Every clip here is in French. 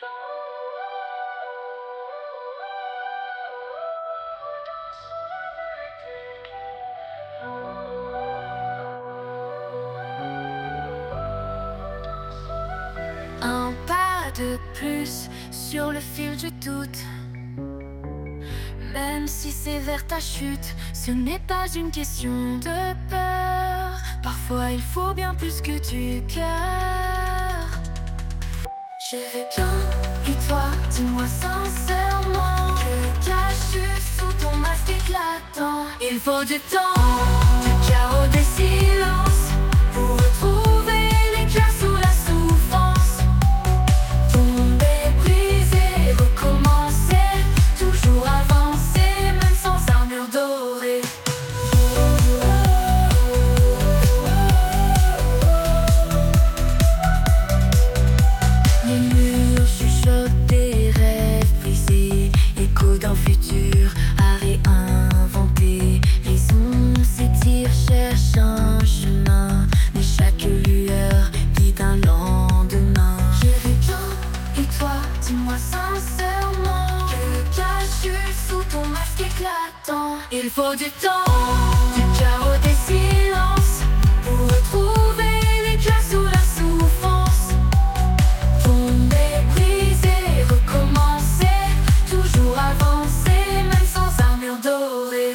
Un pas de plus sur le fil du doute. Même si c'est vers ta chute, ce n'est pas une question de peur. Parfois il faut bien plus que du cœur. Je vais bien, et toi, dis-moi sincèrement, que caches-tu sous ton masque éclatant? Il faut du temps, du chaos, des silences, pour retrouver l'éclat sous la souffrance. Tomber, briser, recommencer, toujours avancer, même sans armure dorée. Les murs chuchotent des rêves brisés, écho d'un futur à réinventer. Les ondes s'étirent, cherchent un chemin, mais chaque lueur guide un lendemain. Je vais bien, et toi, dis-moi sincèrement, que caches-tu sous ton masque éclatant? Il faut du temps, du chaos, des silences, pour retrouver l'éclat sous la souffrance. Tomber, briser, recommencer, toujours avancer, même sans armure dorée.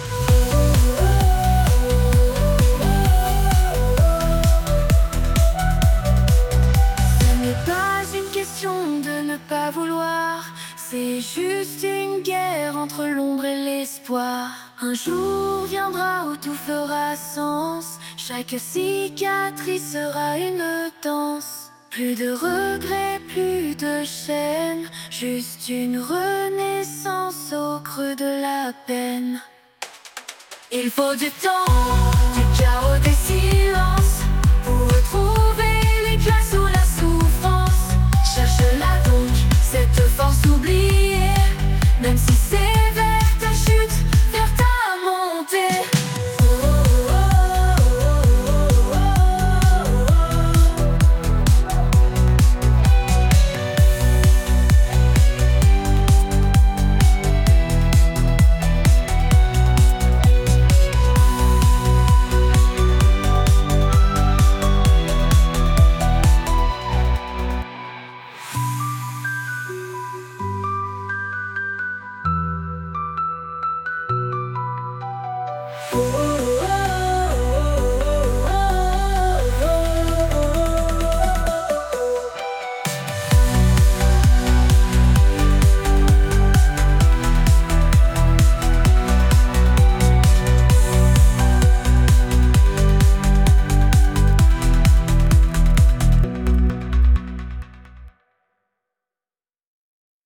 Ce n'est pas une question de ne pas vouloir, c'est juste une guerre entre l'ombre et l'espoir. Un jour viendra où tout fera sens, chaque cicatrice sera une danse. Plus de regrets, plus de chaînes, juste une renaissance au creux de la peine. Il faut du temps, du chaos, des